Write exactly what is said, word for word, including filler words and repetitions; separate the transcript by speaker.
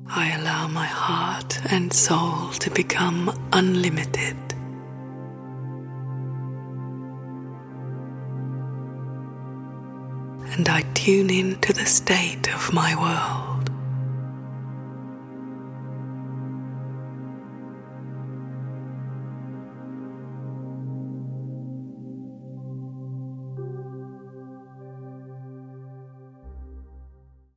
Speaker 1: I allow my heart and soul to become unlimited. And I tune into the state of my world.